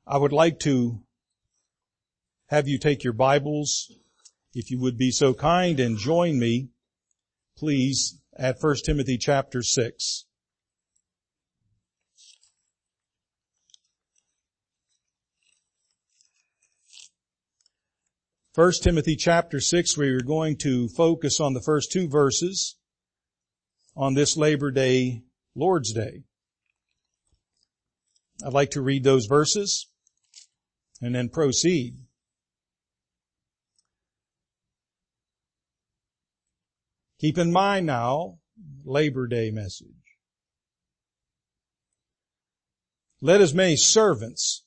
I would like to have you take your Bibles, if you would be so kind, and join me, please, at 1 Timothy chapter 6. First Timothy chapter 6, we are going to focus on the first two verses on this Labor Day, Lord's Day. I'd like to read those verses and then proceed. Keep in mind now, Labor Day message. Let as many servants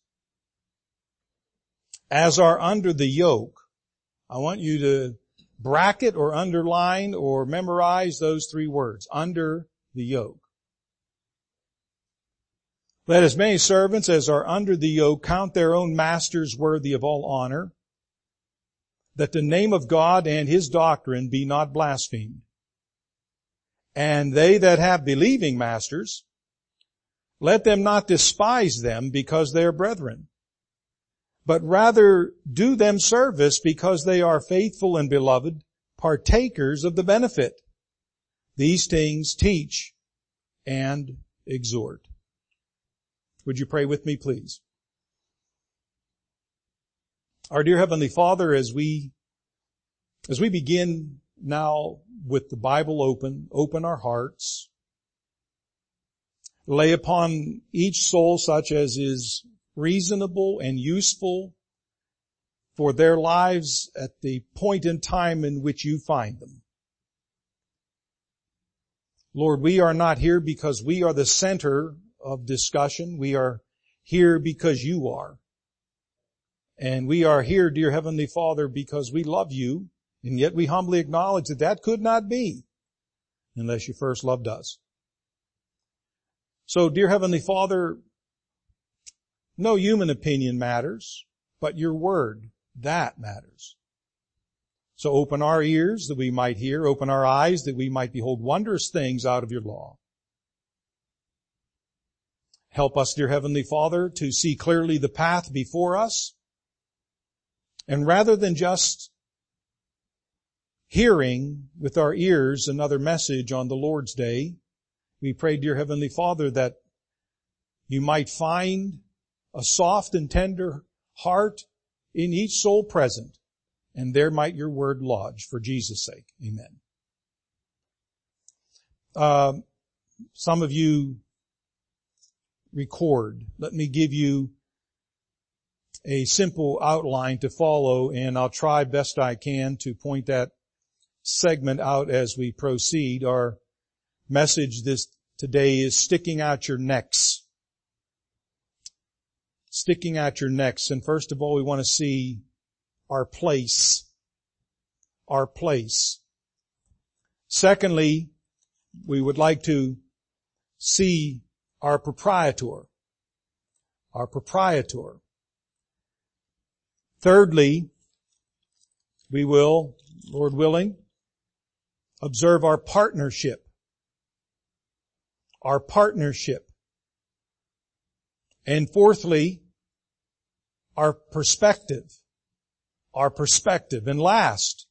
as are under the yoke. I want you to bracket or underline or memorize those three words. Under the yoke. Let as many servants as are under the yoke count their own masters worthy of all honor, that the name of God and His doctrine be not blasphemed. And they that have believing masters, let them not despise them because they are brethren, but rather do them service because they are faithful and beloved, partakers of the benefit. These things teach and exhort. Would you pray with me, please? Our dear Heavenly Father, as we begin now with the Bible open our hearts, lay upon each soul such as is reasonable and useful for their lives at the point in time in which you find them. Lord, we are not here because we are the center of discussion. We are here because you are. And we are here, dear Heavenly Father, because we love you, and yet we humbly acknowledge that that could not be unless you first loved us. So, dear Heavenly Father, no human opinion matters, but your word, that matters. So open our ears that we might hear, open our eyes that we might behold wondrous things out of your law. Help us, dear Heavenly Father, to see clearly the path before us. And rather than just hearing with our ears another message on the Lord's Day, we pray, dear Heavenly Father, that you might find a soft and tender heart in each soul present, and there might your word lodge for Jesus' sake. Amen. Some of you record. Let me give you a simple outline to follow, and I'll try best I can to point that segment out as we proceed. Our message today is sticking out your necks. Sticking out your necks. And first of all, we want to see our place. Our place. Secondly, we would like to see our proprietor. Our proprietor. Thirdly, we will, Lord willing, observe our partnership. Our partnership. And fourthly, our perspective. Our perspective. And last,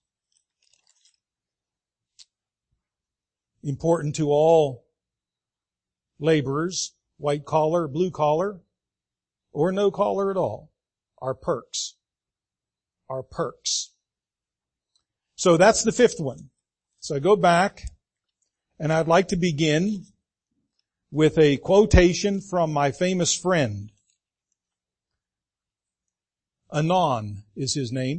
important to all laborers, white collar, blue collar, or no collar at all, our perks. Our perks. So that's the fifth one. So I go back, and I'd like to begin with a quotation from my famous friend. Anon is his name.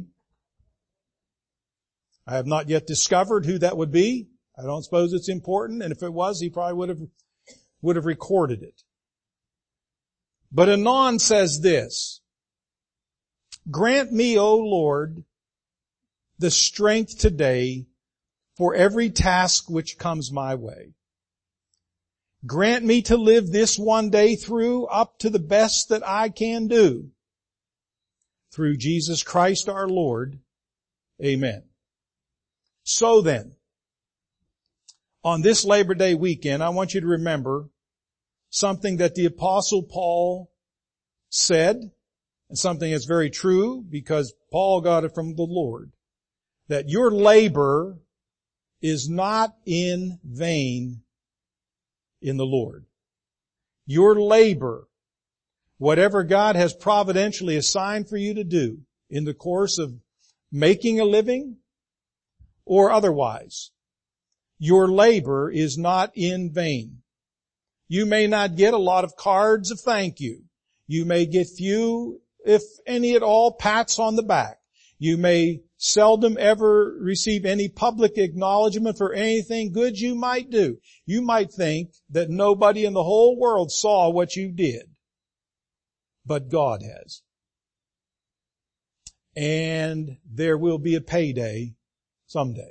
I have not yet discovered who that would be. I don't suppose it's important, and if it was, he probably would have recorded it. But Anon says this: grant me, O Lord, the strength today for every task which comes my way. Grant me to live this one day through up to the best that I can do. Through Jesus Christ our Lord. Amen. So then, on this Labor Day weekend, I want you to remember something that the Apostle Paul said and something that's very true because Paul got it from the Lord, that your labor is not in vain in the Lord. Your labor, whatever God has providentially assigned for you to do in the course of making a living or otherwise, your labor is not in vain. You may not get a lot of cards of thank you. You may get few, if any at all, pats on the back. You may seldom ever receive any public acknowledgement for anything good you might do. You might think that nobody in the whole world saw what you did, but God has. And there will be a payday someday.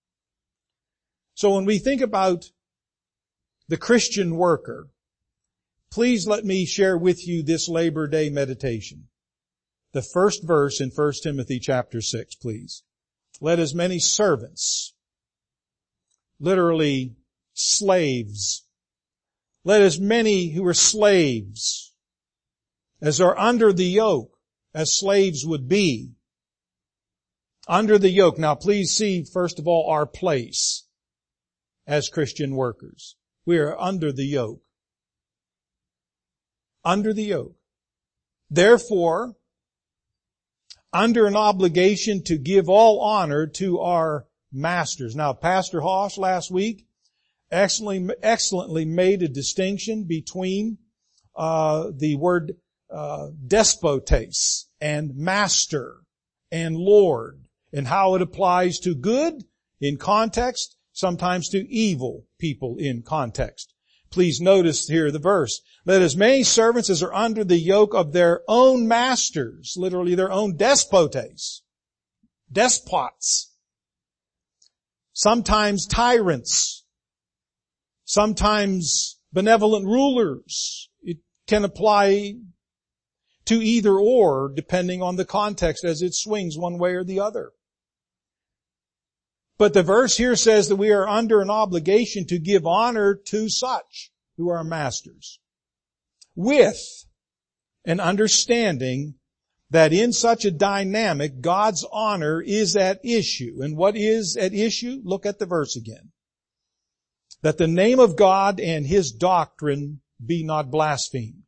So when we think about the Christian worker, please let me share with you this Labor Day meditation. The first verse in 1 Timothy chapter 6, please. Let as many servants, literally slaves, let as many who are slaves as are under the yoke, as slaves would be, under the yoke. Now please see, first of all, our place as Christian workers. We are under the yoke. Under the yoke. Therefore, under an obligation to give all honor to our masters. Now, Pastor Hosh last week excellently made a distinction between the word despotes and master and Lord, and how it applies to good in context, sometimes to evil people in context. Please notice here the verse. Let as many servants as are under the yoke of their own masters, literally their own despotes, despots, sometimes tyrants, sometimes benevolent rulers. It can apply to either or, depending on the context as it swings one way or the other. But the verse here says that we are under an obligation to give honor to such who are masters, with an understanding that in such a dynamic, God's honor is at issue. And what is at issue? Look at the verse again. That the name of God and His doctrine be not blasphemed.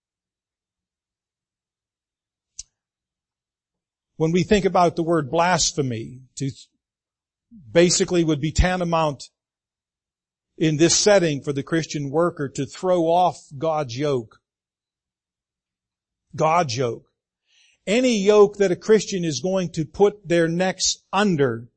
When we think about the word blasphemy, to basically would be tantamount in this setting for the Christian worker to throw off God's yoke. God's yoke. Any yoke that a Christian is going to put their necks under.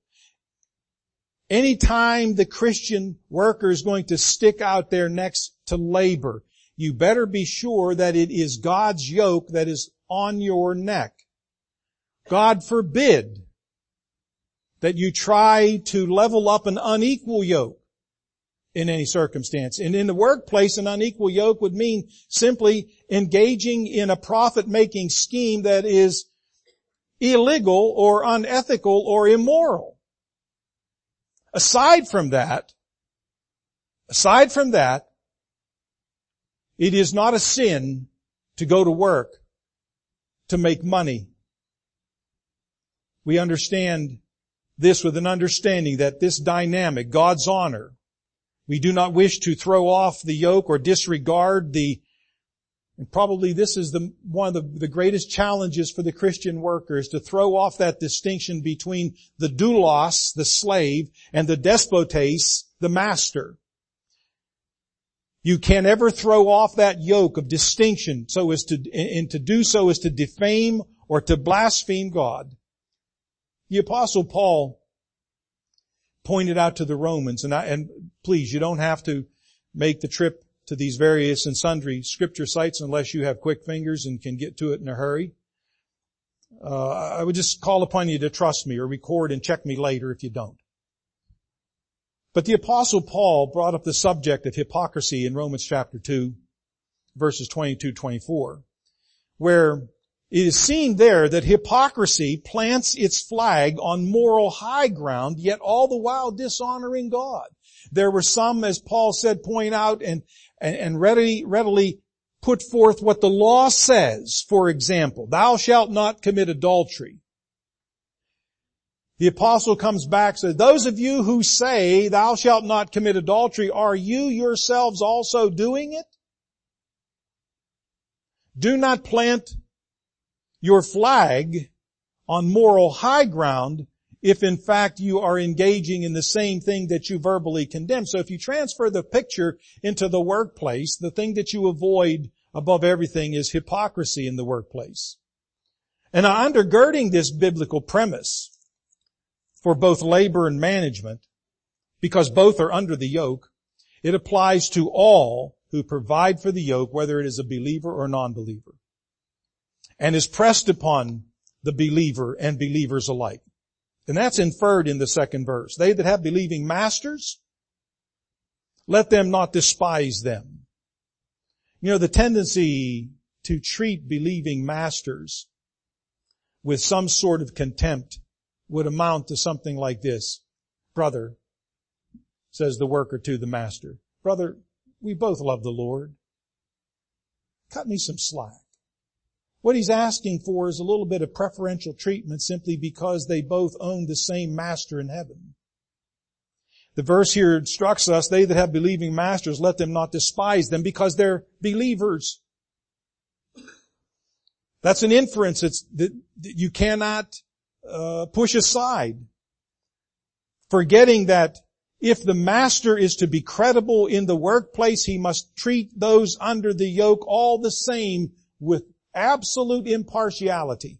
Anytime the Christian worker is going to stick out their necks to labor, you better be sure that it is God's yoke that is on your neck. God forbid that you try to level up an unequal yoke in any circumstance. And in the workplace, an unequal yoke would mean simply engaging in a profit-making scheme that is illegal or unethical or immoral. Aside from that, it is not a sin to go to work to make money. We understand this with an understanding that this dynamic, God's honor, we do not wish to throw off the yoke or disregard and probably this is one of the greatest challenges for the Christian worker, is to throw off that distinction between the doulos, the slave, and the despotes, the master. You can't ever throw off that yoke of distinction and to do so is to defame or to blaspheme God. The Apostle Paul pointed out to the Romans, and please, you don't have to make the trip to these various and sundry scripture sites unless you have quick fingers and can get to it in a hurry. I would just call upon you to trust me or record and check me later if you don't. But the Apostle Paul brought up the subject of hypocrisy in Romans chapter 2, verses 22-24, where it is seen there that hypocrisy plants its flag on moral high ground, yet all the while dishonoring God. There were some, as Paul said, point out and readily put forth what the law says. For example, thou shalt not commit adultery. The apostle comes back and says, those of you who say thou shalt not commit adultery, are you yourselves also doing it? Do not plant your flag on moral high ground if in fact you are engaging in the same thing that you verbally condemn. So if you transfer the picture into the workplace, the thing that you avoid above everything is hypocrisy in the workplace. And undergirding this biblical premise for both labor and management, because both are under the yoke, it applies to all who provide for the yoke, whether it is a believer or non-believer, and is pressed upon the believer and believers alike. And that's inferred in the second verse. They that have believing masters, let them not despise them. You know, the tendency to treat believing masters with some sort of contempt would amount to something like this. Brother, says the worker to the master, brother, we both love the Lord. Cut me some slack. What he's asking for is a little bit of preferential treatment simply because they both own the same master in heaven. The verse here instructs us, they that have believing masters, let them not despise them because they're believers. That's an inference that you cannot push aside. Forgetting that if the master is to be credible in the workplace, he must treat those under the yoke all the same with absolute impartiality.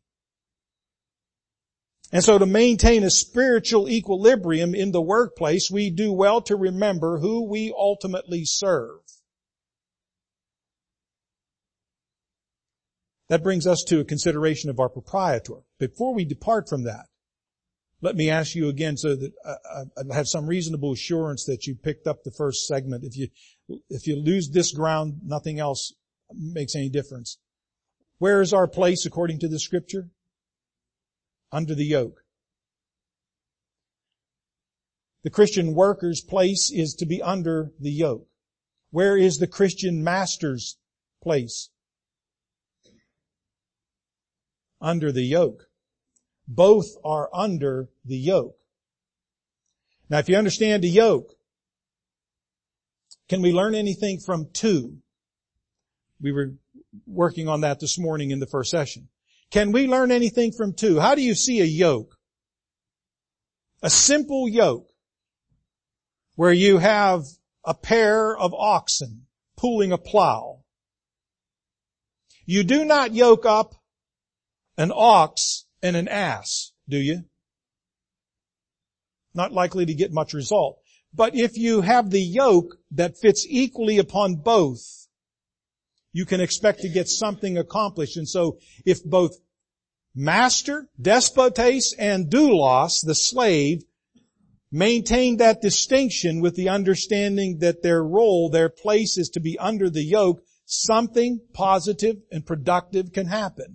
And so to maintain a spiritual equilibrium in the workplace, we do well to remember who we ultimately serve. That brings us to a consideration of our proprietor. Before we depart from that, let me ask you again so that I have some reasonable assurance that you picked up the first segment. If you lose this ground, nothing else makes any difference. Where is our place according to the Scripture? Under the yoke. The Christian worker's place is to be under the yoke. Where is the Christian master's place? Under the yoke. Both are under the yoke. Now, if you understand the yoke, can we learn anything from two? We were working on that this morning in the first session. Can we learn anything from two? How do you see a yoke? A simple yoke where you have a pair of oxen pulling a plow. You do not yoke up an ox and an ass, do you? Not likely to get much result. But if you have the yoke that fits equally upon both, you can expect to get something accomplished. And so if both master, despotes, and doulos, the slave, maintain that distinction with the understanding that their role, their place is to be under the yoke, something positive and productive can happen.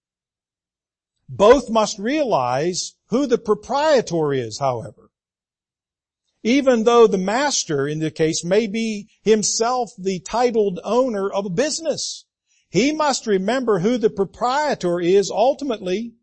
Both must realize who the proprietor is, however. Even though the master, in the case, may be himself the titled owner of a business, he must remember who the proprietor is ultimately.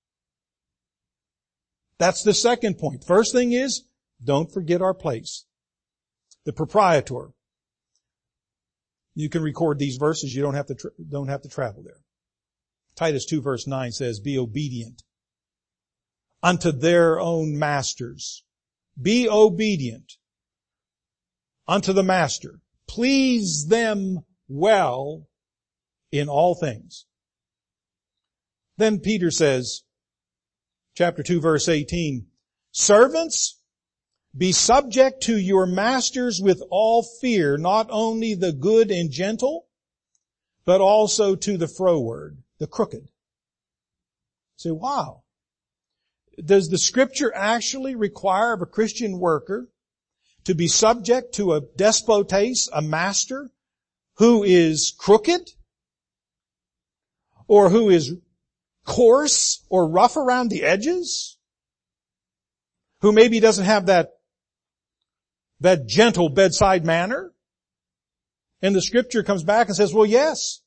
That's the second point. First thing is, don't forget our place. The proprietor. You can record these verses. You don't have to travel there. Titus 2 verse 9 says, be obedient unto their own masters. Be obedient unto the master. Please them well in all things. Then Peter says, chapter 2 verse 18, servants, be subject to your masters with all fear, not only the good and gentle, but also to the froward, the crooked. Say, wow. Does the Scripture actually require of a Christian worker to be subject to a despotes, a master, who is crooked? Or who is coarse or rough around the edges? Who maybe doesn't have that gentle bedside manner? And the scripture comes back and says, well, yes.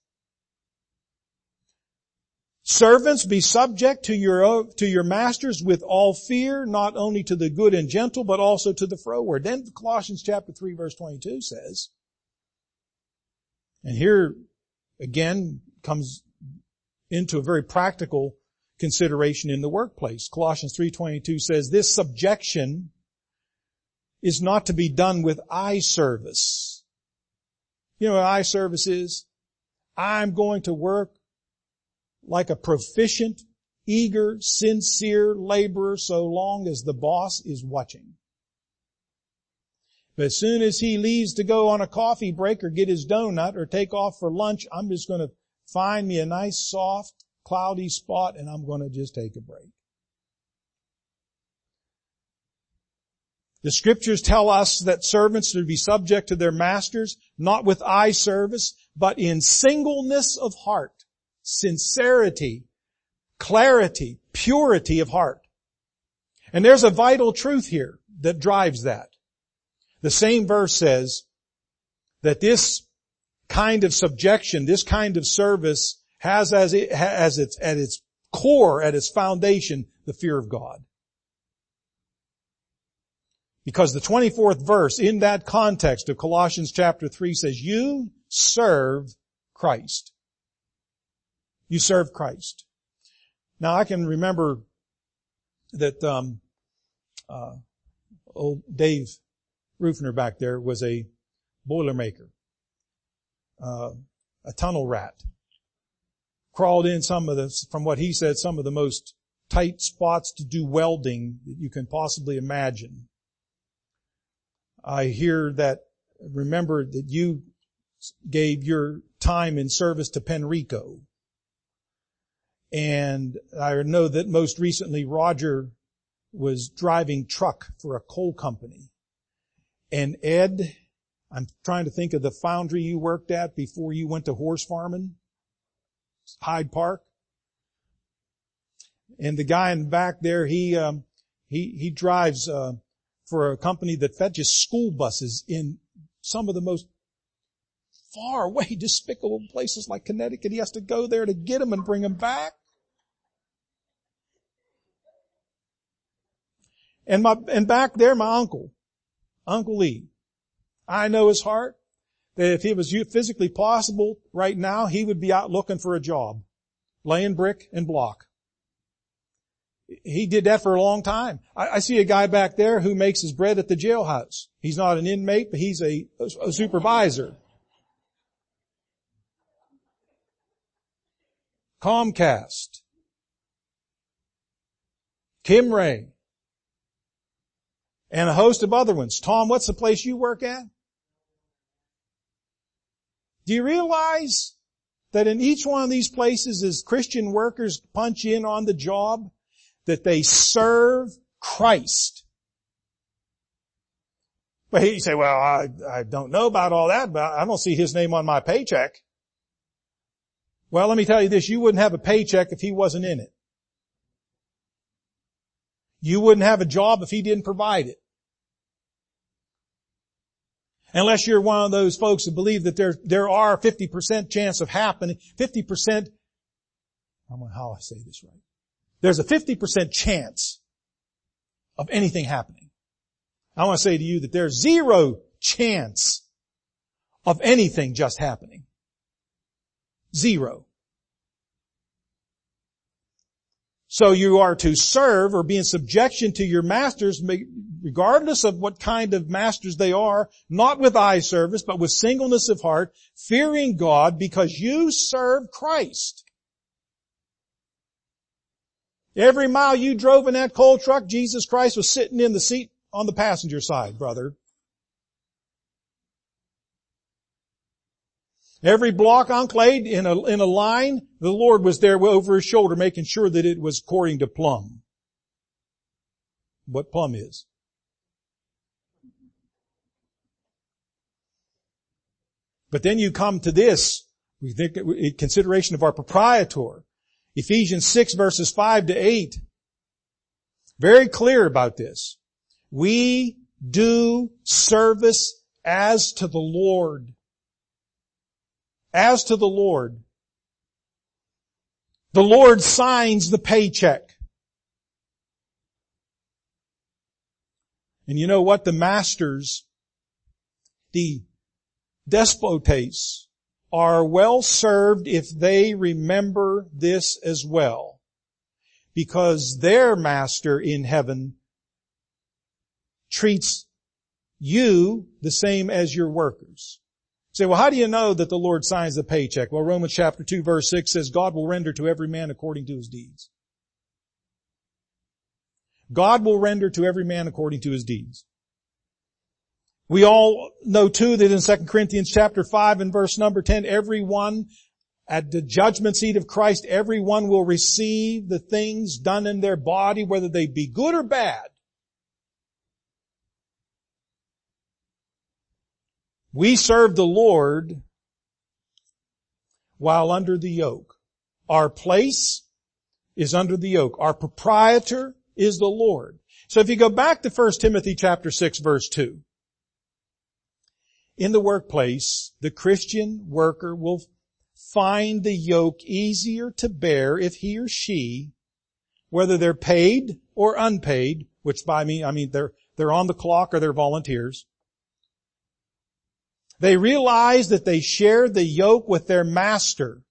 Servants, be subject to your masters with all fear, not only to the good and gentle, but also to the froward. Then Colossians chapter 3 verse 22 says, and here again comes into a very practical consideration in the workplace. Colossians 3:22 says, this subjection is not to be done with eye service. You know what eye service is? I'm going to work like a proficient, eager, sincere laborer so long as the boss is watching. But as soon as he leaves to go on a coffee break or get his donut or take off for lunch, I'm just going to find me a nice, soft, cloudy spot and I'm going to just take a break. The scriptures tell us that servants are to be subject to their masters, not with eye service, but in singleness of heart. Sincerity, clarity, purity of heart. And there's a vital truth here that drives that. The same verse says that this kind of subjection, this kind of service has at its core, at its foundation, the fear of God. Because the 24th verse in that context of Colossians chapter 3 says, you serve Christ. You serve Christ. Now I can remember that old Dave Rufner back there was a boilermaker, a tunnel rat. Crawled in from what he said, some of the most tight spots to do welding that you can possibly imagine. I remember that you gave your time in service to Penrico. And I know that most recently Roger was driving truck for a coal company. And Ed, I'm trying to think of the foundry you worked at before you went to horse farming, Hyde Park. And the guy in the back there, he drives for a company that fetches school buses in some of the most far away, despicable places like Connecticut. He has to go there to get them and bring them back. And back there, my Uncle Lee. I know his heart, that if it was physically possible right now, he would be out looking for a job, laying brick and block. He did that for a long time. I see a guy back there who makes his bread at the jailhouse. He's not an inmate, but he's a supervisor. Comcast. Kim Ray. And a host of other ones. Tom, what's the place you work at? Do you realize that in each one of these places as Christian workers punch in on the job, that they serve Christ? But you say, well, I don't know about all that, but I don't see his name on my paycheck. Well, let me tell you this, you wouldn't have a paycheck if he wasn't in it. You wouldn't have a job if he didn't provide it. Unless you're one of those folks who believe that there are 50% chance of happening, 50%, I don't know how I say this right. There's a 50% chance of anything happening. I want to say to you that there's 0 chance of anything just happening. 0. So you are to serve or be in subjection to your masters, regardless of what kind of masters they are, not with eye service, but with singleness of heart, fearing God, because you serve Christ. Every mile you drove in that coal truck, Jesus Christ was sitting in the seat on the passenger side, brother. Every block unclaid in a line, the Lord was there over his shoulder making sure that it was according to plumb. What plumb is. But then you come to this, we think in consideration of our proprietor. Ephesians 6 verses 5 to 8. Very clear about this. We do service as to the Lord. As to the Lord signs the paycheck. And you know what? The masters, the despotes, are well served if they remember this as well. Because their master in heaven treats you the same as your workers. You say, well, how do you know that the Lord signs the paycheck? Well, Romans chapter 2 verse 6 says, God will render to every man according to his deeds. God will render to every man according to his deeds. We all know too that in 2 Corinthians chapter 5 and verse number 10, everyone at the judgment seat of Christ, everyone will receive the things done in their body, whether they be good or bad. We serve the Lord while under the yoke. Our place is under the yoke. Our proprietor is the Lord. So if you go back to 1 Timothy chapter 6 verse 2, in the workplace, the Christian worker will find the yoke easier to bear if he or she, whether they're paid or unpaid, which by me, I mean they're on the clock or they're volunteers. They realize that they share the yoke with their master.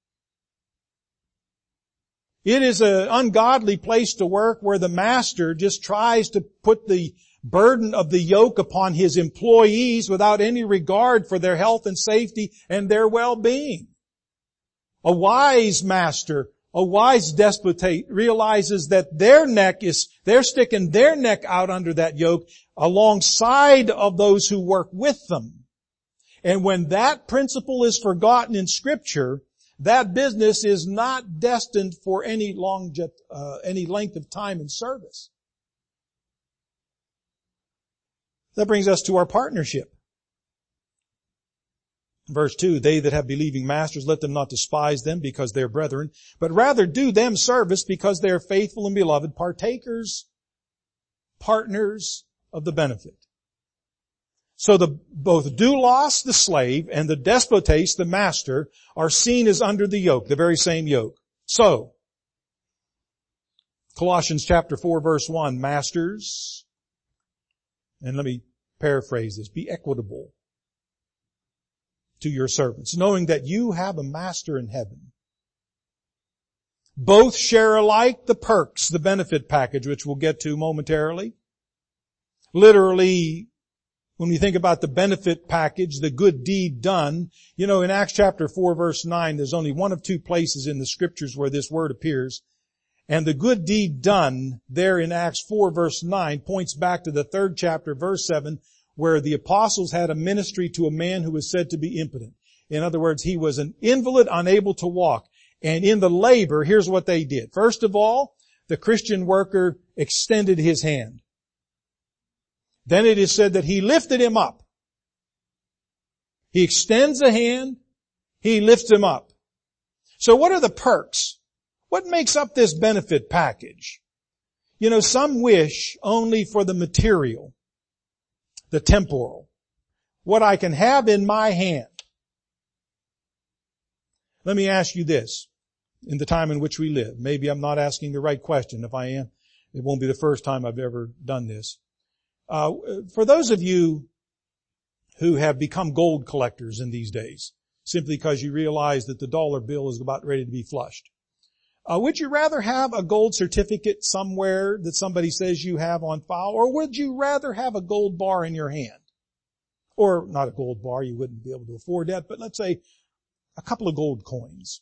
It is an ungodly place to work where the master just tries to put the burden of the yoke upon his employees without any regard for their health and safety and their well-being. A wise master, a wise despotate realizes that they're sticking their neck out under that yoke alongside of those who work with them. And when that principle is forgotten in Scripture, that business is not destined for any length of time in service. That brings us to our partnership. Verse 2, they that have believing masters, let them not despise them because they are brethren, but rather do them service because they are faithful and beloved, partners of the benefit. So both doulos, the slave, and the despotes, the master, are seen as under the yoke, the very same yoke. So, Colossians chapter 4 verse 1, masters, and let me paraphrase this, be equitable to your servants, knowing that you have a master in heaven. Both share alike the perks, the benefit package, which we'll get to momentarily. Literally, when we think about the benefit package, the good deed done, in Acts chapter 4 verse 9, there's only one of two places in the scriptures where this word appears. And the good deed done there in Acts 4 verse 9 points back to the 3rd chapter verse 7, where the apostles had a ministry to a man who was said to be impotent. In other words, he was an invalid, unable to walk. And in the labor, here's what they did. First of all, the Christian worker extended his hand. Then it is said that he lifted him up. He extends a hand, he lifts him up. So what are the perks? What makes up this benefit package? Some wish only for the material, the temporal, what I can have in my hand. Let me ask you this, in the time in which we live. Maybe I'm not asking the right question. If I am, it won't be the first time I've ever done this. For those of you who have become gold collectors in these days, simply because you realize that the dollar bill is about ready to be flushed, would you rather have a gold certificate somewhere that somebody says you have on file, or would you rather have a gold bar in your hand? Or not a gold bar, you wouldn't be able to afford that, but let's say a couple of gold coins.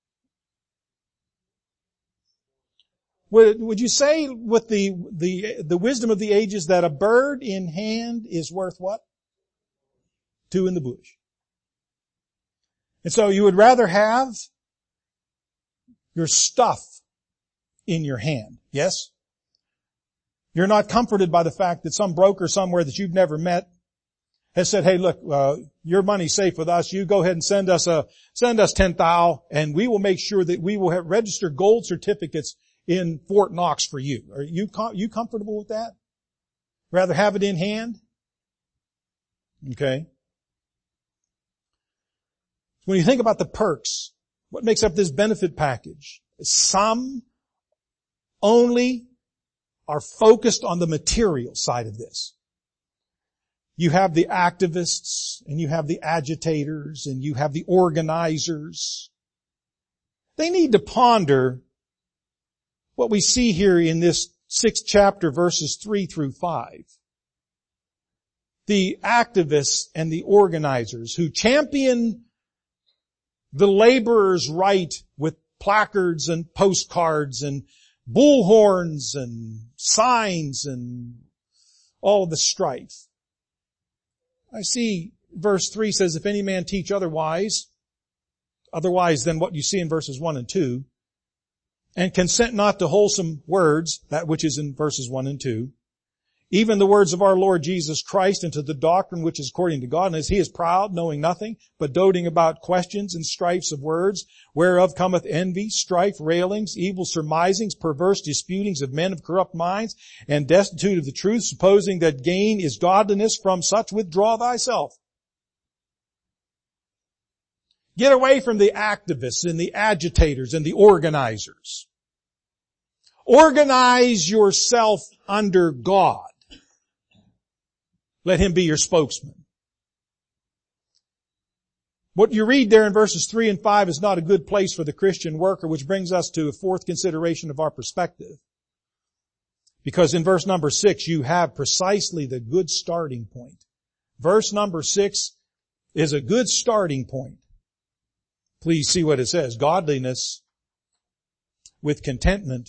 Would you say with the wisdom of the ages that a bird in hand is worth what? 2 in the bush. And so you would rather have your stuff in your hand. Yes? You're not comforted by the fact that some broker somewhere that you've never met has said, hey, look, your money's safe with us. You go ahead and send us 10,000 and we will make sure that we will have registered gold certificates in Fort Knox for you. Are you comfortable with that? Rather have it in hand? Okay. When you think about the perks, what makes up this benefit package? Some only are focused on the material side of this. You have the activists, and you have the agitators, and you have the organizers. They need to ponder what we see here in this 6th chapter, verses 3 through 5. The activists and the organizers who champion the laborer's right with placards and postcards and bullhorns and signs and all of the strife. I see verse 3 says, if any man teach otherwise than what you see in verses 1 and 2, and consent not to wholesome words, that which is in verses 1 and 2, even the words of our Lord Jesus Christ, and to the doctrine which is according to godliness, he is proud, knowing nothing, but doting about questions and strifes of words, whereof cometh envy, strife, railings, evil surmisings, perverse disputings of men of corrupt minds, and destitute of the truth, supposing that gain is godliness. From such withdraw thyself. Get away from the activists and the agitators and the organizers. Organize yourself under God. Let Him be your spokesman. What you read there in verses 3 and 5 is not a good place for the Christian worker, which brings us to a fourth consideration of our perspective. Because in verse number 6, you have precisely the good starting point. Verse number 6 is a good starting point. Please see what it says. Godliness with contentment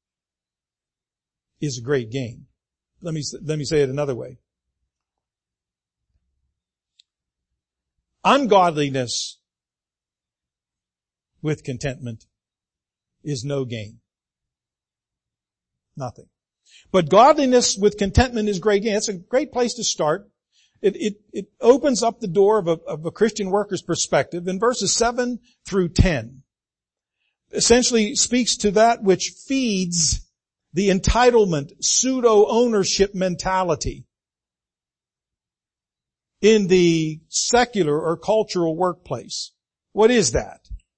is a great gain. Let me say it another way. Ungodliness with contentment is no gain. Nothing. But godliness with contentment is great gain. It's a great place to start. It opens up the door of a Christian worker's perspective. In verses 7 through 10, essentially speaks to that which feeds the entitlement, pseudo-ownership mentality in the secular or cultural workplace. What is that?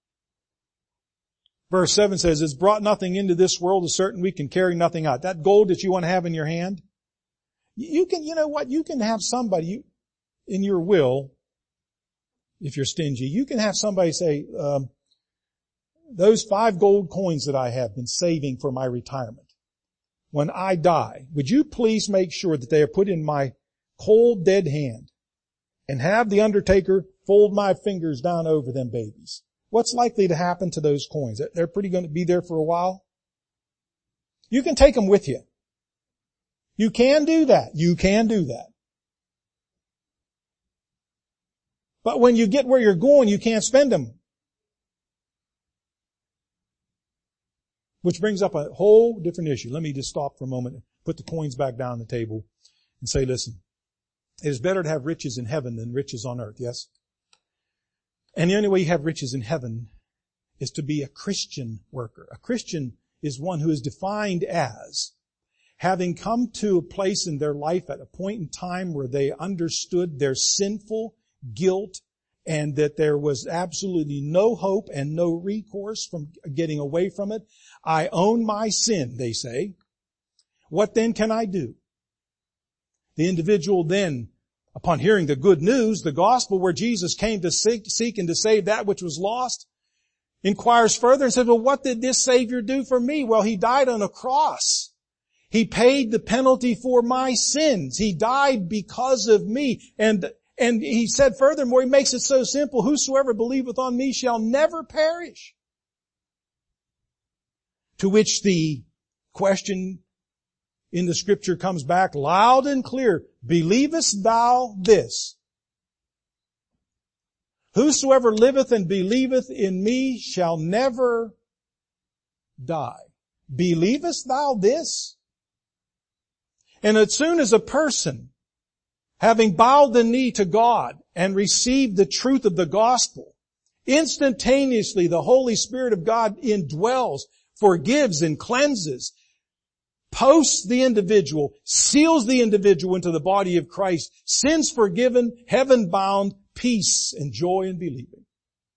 Verse 7 says, it's brought nothing into this world, is certain we can carry nothing out. That gold that you want to have in your hand, you can have somebody in your will, if you're stingy, you can have somebody say, those 5 gold coins that I have been saving for my retirement, when I die, would you please make sure that they are put in my cold, dead hand and have the undertaker fold my fingers down over them babies? What's likely to happen to those coins? They're pretty going to be there for a while. You can take them with you. You can do that. You can do that. But when you get where you're going, you can't spend them. Which brings up a whole different issue. Let me just stop for a moment and put the coins back down on the table and say, listen, it is better to have riches in heaven than riches on earth, yes? And the only way you have riches in heaven is to be a Christian worker. A Christian is one who is defined as having come to a place in their life at a point in time where they understood their sinful guilt and that there was absolutely no hope and no recourse from getting away from it. I own my sin, they say. What then can I do? The individual then, upon hearing the good news, the gospel where Jesus came to seek and to save that which was lost, inquires further and says, well, what did this Savior do for me? Well, He died on a cross. He paid the penalty for my sins. He died because of me. And He said furthermore, He makes it so simple, whosoever believeth on me shall never perish. To which the question in the Scripture comes back loud and clear. Believest thou this? Whosoever liveth and believeth in me shall never die. Believest thou this? And as soon as a person, having bowed the knee to God and received the truth of the gospel, instantaneously the Holy Spirit of God indwells, forgives and cleanses, posts the individual, seals the individual into the body of Christ, sins forgiven, heaven bound, peace and joy in believing.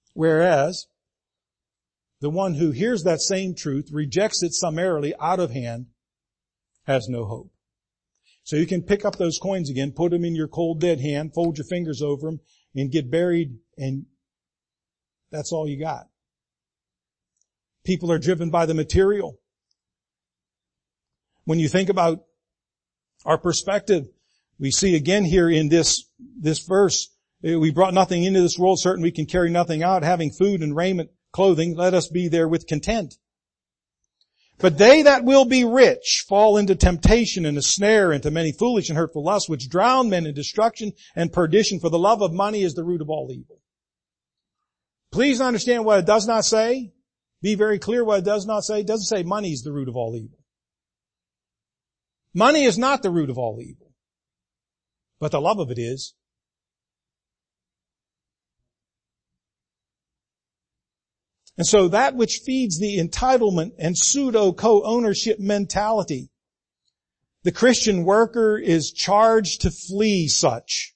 Whereas the one who hears that same truth, rejects it summarily out of hand, has no hope. So you can pick up those coins again, put them in your cold dead hand, fold your fingers over them, and get buried, and that's all you got. People are driven by the material. When you think about our perspective, we see again here in this verse, we brought nothing into this world, certain we can carry nothing out, having food and raiment, clothing, let us be there with content. But they that will be rich fall into temptation and a snare, into many foolish and hurtful lusts, which drown men in destruction and perdition, for the love of money is the root of all evil. Please understand what it does not say. Be very clear what it does not say. It doesn't say money is the root of all evil. Money is not the root of all evil. But the love of it is. And so that which feeds the entitlement and pseudo co-ownership mentality, the Christian worker is charged to flee such.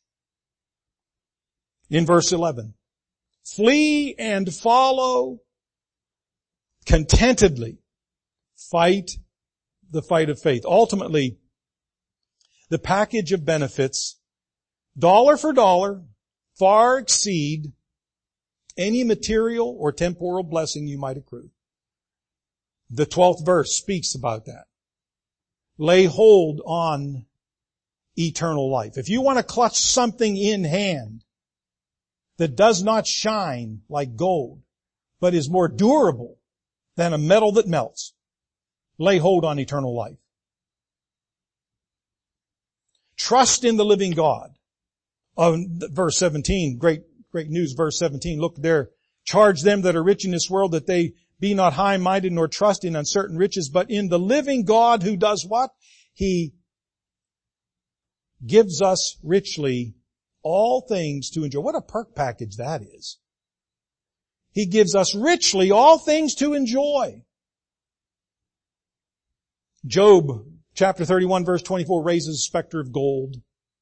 In verse 11, flee and follow contentedly. Fight the fight of faith. Ultimately, the package of benefits, dollar for dollar, far exceed any material or temporal blessing you might accrue. The 12th verse speaks about that. Lay hold on eternal life. If you want to clutch something in hand that does not shine like gold, but is more durable than a metal that melts, lay hold on eternal life. Trust in the living God. Verse 17, great news, verse 17. Look there. Charge them that are rich in this world that they be not high-minded nor trust in uncertain riches, but in the living God who does what? He gives us richly all things to enjoy. What a perk package that is. He gives us richly all things to enjoy. Job chapter 31 verse 24 raises a specter of gold.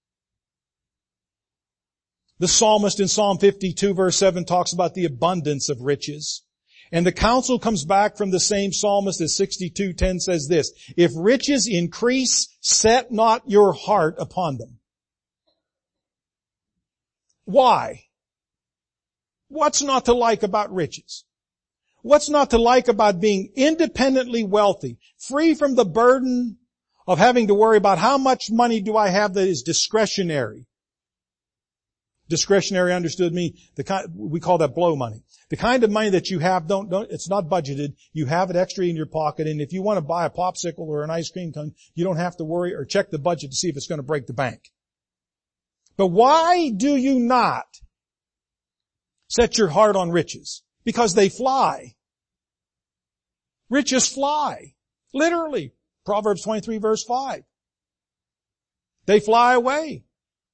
The psalmist in Psalm 52 verse 7 talks about the abundance of riches. And the counsel comes back from the same psalmist as 62:10 says this, if riches increase, set not your heart upon them. Why? What's not to like about riches? What's not to like about being independently wealthy, free from the burden of having to worry about how much money do I have that is discretionary? Discretionary understood me, we call that blow money. The kind of money that you have, it's not budgeted. You have it extra in your pocket, and if you want to buy a popsicle or an ice cream cone, you don't have to worry or check the budget to see if it's going to break the bank. But why do you not set your heart on riches? Because they fly. Riches fly. Literally. Proverbs 23 verse 5. They fly away.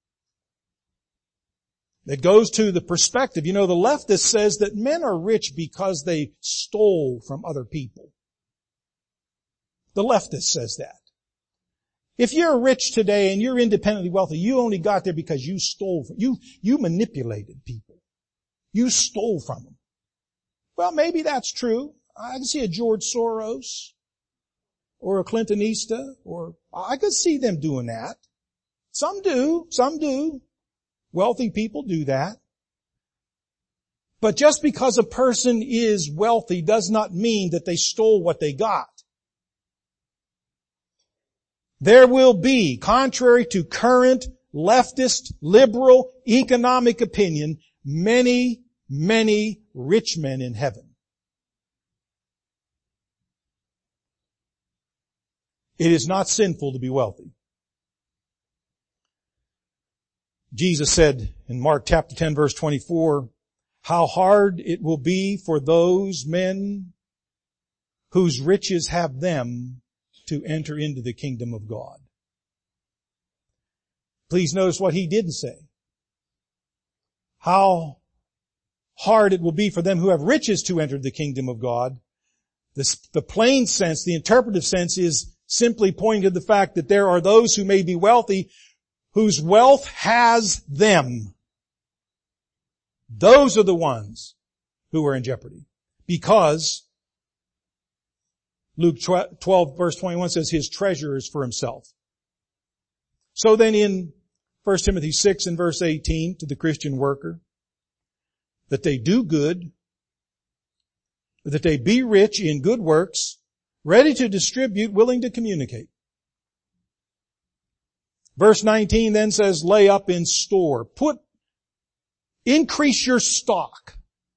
It goes to the perspective. You know, the leftist says that men are rich because they stole from other people. The leftist says that. If you're rich today and you're independently wealthy, you only got there because you stole from, you manipulated people. You stole from them. Well, maybe that's true. I can see a George Soros or a Clinton Eastwood, or I could see them doing that. Some do. Wealthy people do that. But just because a person is wealthy does not mean that they stole what they got. There will be, contrary to current leftist, liberal, economic opinion, many, many rich men in heaven. It is not sinful to be wealthy. Jesus said in Mark chapter 10 verse 24, how hard it will be for those men whose riches have them to enter into the kingdom of God. Please notice what he didn't say. How hard it will be for them who have riches to enter the kingdom of God. The plain sense, the interpretive sense is simply pointing to the fact that there are those who may be wealthy whose wealth has them. Those are the ones who were in jeopardy. Because Luke 12 verse 21 says his treasure is for himself. So then in 1 Timothy 6 and verse 18 to the Christian worker, that they do good, that they be rich in good works, ready to distribute, willing to communicate. Verse 19 then says, lay up in store. Increase your stock.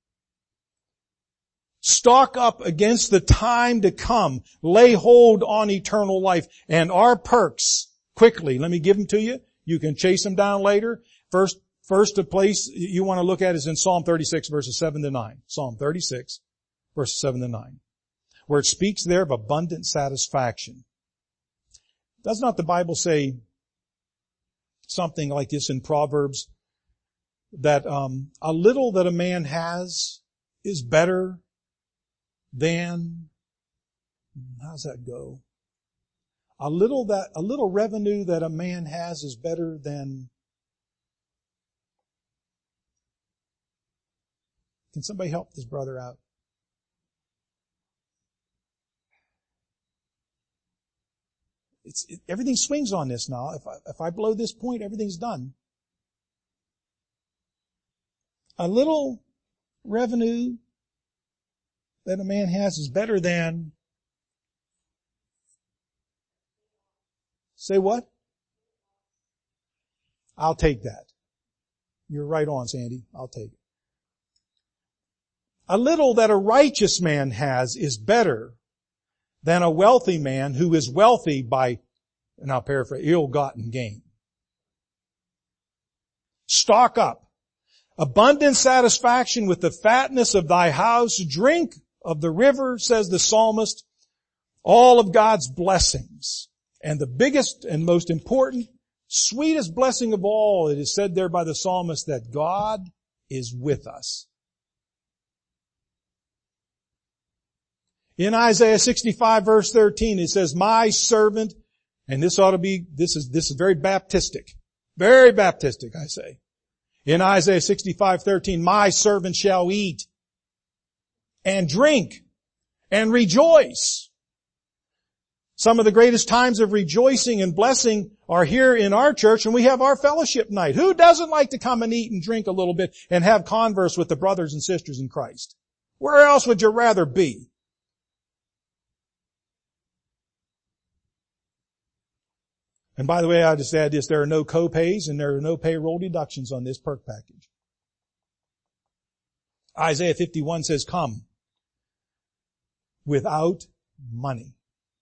Stock up against the time to come. Lay hold on eternal life. And our perks, quickly, let me give them to you. You can chase them down later. First a place you want to look at is in Psalm 36 verses 7 to 9. Psalm 36 verses 7 to 9. Where it speaks there of abundant satisfaction. Does not the Bible say something like this in Proverbs? That a little that a man has is better than, how's that go? A little revenue that a man has is better than, can somebody help this brother out? Everything swings on this now. If I blow this point, everything's done. A little revenue that a man has is better than, say what? I'll take that. You're right on, Sandy. I'll take it. A little that a righteous man has is better than a wealthy man who is wealthy by, and I'll paraphrase, ill-gotten gain. Stock up. Abundant satisfaction with the fatness of thy house. Drink of the river, says the psalmist, all of God's blessings. And the biggest and most important, sweetest blessing of all, it is said there by the psalmist that God is with us. In Isaiah 65 verse 13, it says, my servant, and this is very Baptistic. Very Baptistic, I say. In Isaiah 65:13, my servant shall eat and drink and rejoice. Some of the greatest times of rejoicing and blessing are here in our church, and we have our fellowship night. Who doesn't like to come and eat and drink a little bit and have converse with the brothers and sisters in Christ? Where else would you rather be? And by the way, I just add this, there are no co-pays and there are no payroll deductions on this perk package. Isaiah 51 says, come without money.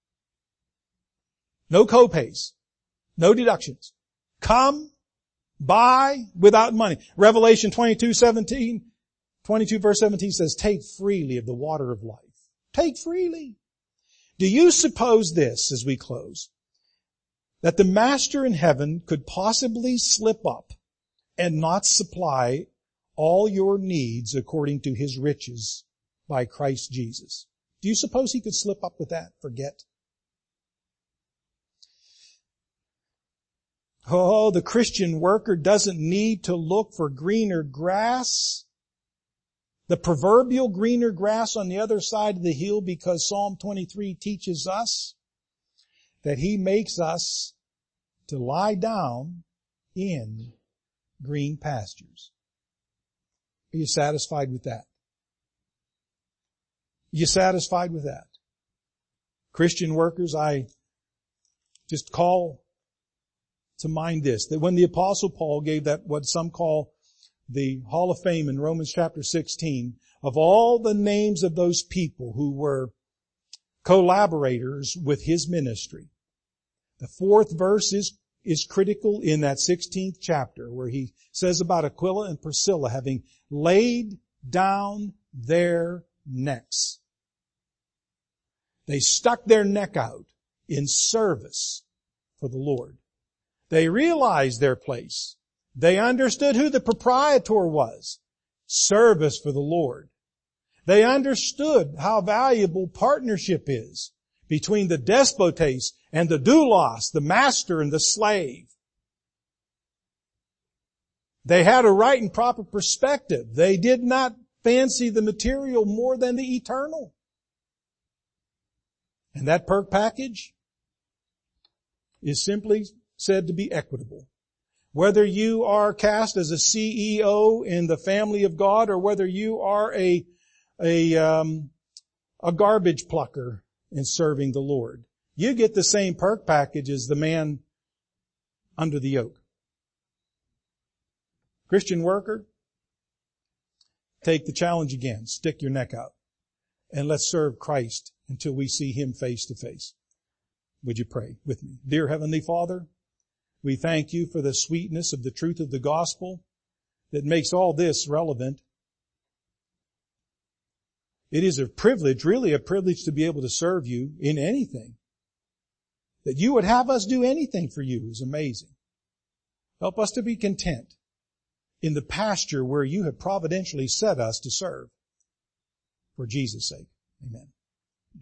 No co-pays, no deductions. Come, buy without money. Revelation 22 verse 17 says, take freely of the water of life. Take freely. Do you suppose this, as we close, that the Master in heaven could possibly slip up and not supply all your needs according to his riches by Christ Jesus? Do you suppose he could slip up with that? Forget. Oh, the Christian worker doesn't need to look for greener grass, the proverbial greener grass on the other side of the hill, because Psalm 23 teaches us that he makes us to lie down in green pastures. Are you satisfied with that? Are you satisfied with that? Christian workers, I just call to mind this, that when the Apostle Paul gave that what some call the Hall of Fame in Romans chapter 16, of all the names of those people who were collaborators with his ministry, the fourth verse is critical in that 16th chapter, where he says about Aquila and Priscilla having laid down their necks. They stuck their neck out in service for the Lord. They realized their place. They understood who the proprietor was. Service for the Lord. They understood how valuable partnership is between the despotes and the doulos, the master and the slave. They had a right and proper perspective. They did not fancy the material more than the eternal. And that perk package is simply said to be equitable. Whether you are cast as a CEO in the family of God or whether you are a garbage plucker in serving the Lord, you get the same perk package as the man under the yoke. Christian worker, take the challenge again. Stick your neck out. And let's serve Christ until we see Him face to face. Would you pray with me? Dear Heavenly Father, we thank You for the sweetness of the truth of the gospel that makes all this relevant. It is a privilege, really a privilege, to be able to serve You in anything. That You would have us do anything for You is amazing. Help us to be content in the pasture where You have providentially set us to serve. For Jesus' sake, amen.